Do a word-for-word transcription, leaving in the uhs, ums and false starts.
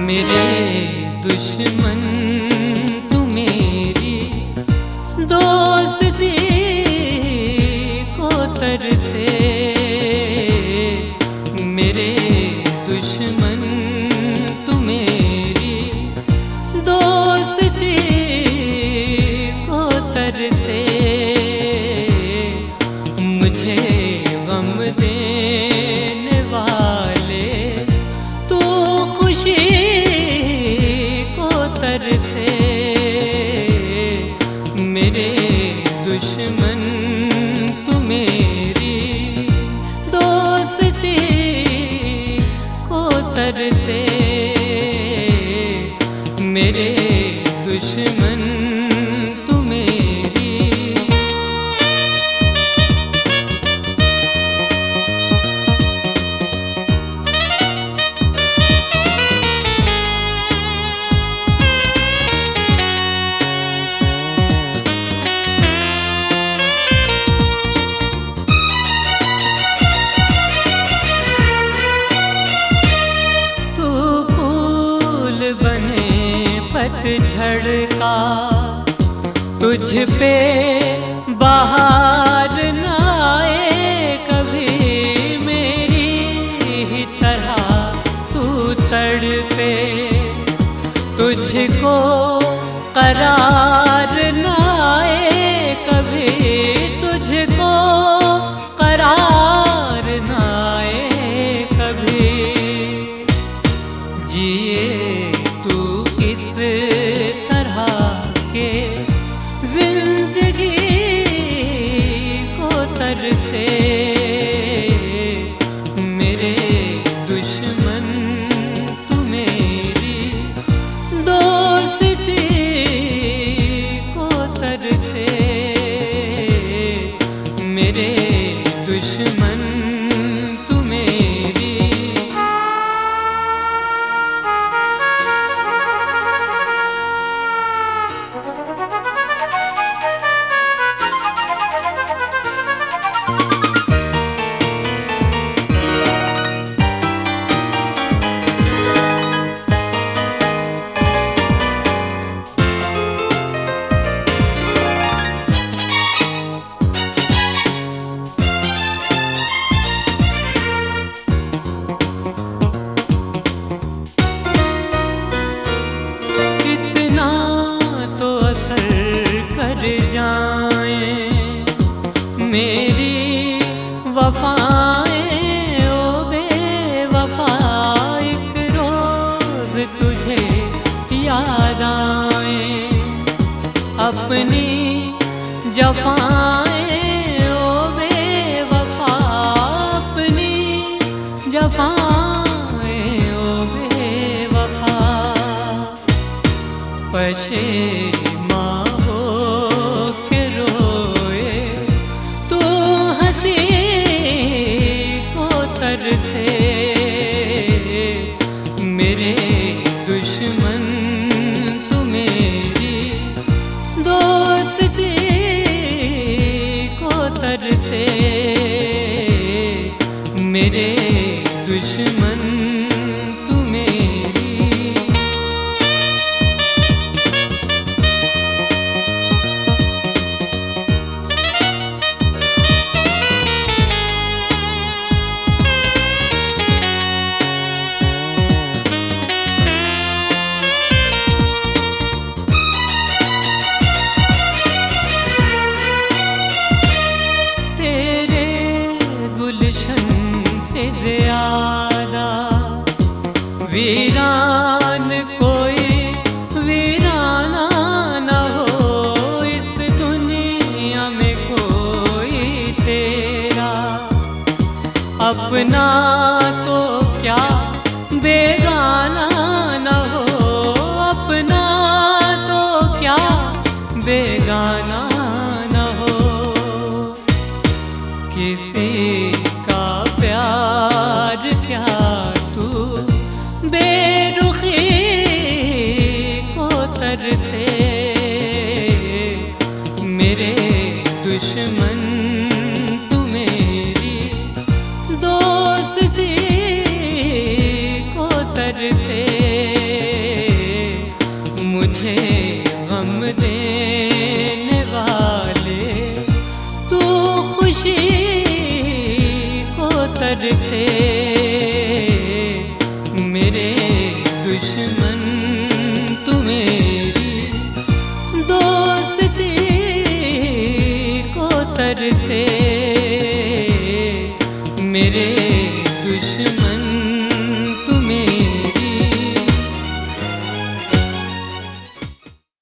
मेरे दुश्मन तू मेरी दोस्ती को तरसे। मेरे दुश्मन तू मेरी दोस्ती को तरसे। मुझे गम देने वाले तू खुशी को तरसे। मेरे दुश्मन तू मेरी दोस्ती को तरसे। मेरे दुश्मन तू मेरी। पतझड़ का तुझ पे बहार न आए कभी। मेरी ही तरह तू तड़पे, तुझको करार न आए कभी। तुझको करार न आए कभी। जिए तू इस तरह के जिंदगी को तरसे। मेरे दुश्मन तू मेरी दोस्ती को तरसे। मेरे दुश्मन तू मेरी। मेरी वफाएं ओ बेवफा, एक रोज तुझे याद आए। अपनी जफाएं ओ बेवफा, अपनी जफाएं ओ बेवफा। पशेमा हो के रोए तू हंसी को तरसे। मेरे दुश्मन तू मेरी दोस्ती को तरसे। मेरे दुश्मन तू मेरी। ज़्यादा वीरान कोई वीराना न हो इस दुनिया में कोई तेरा। अपना तो क्या बेगाना न हो, अपना तो क्या बेगाना न हो। किसी का प्यार क्या तू बेरुखी को तरसे। मेरे दुश्मन तू मेरी दोस्ती को तरसे।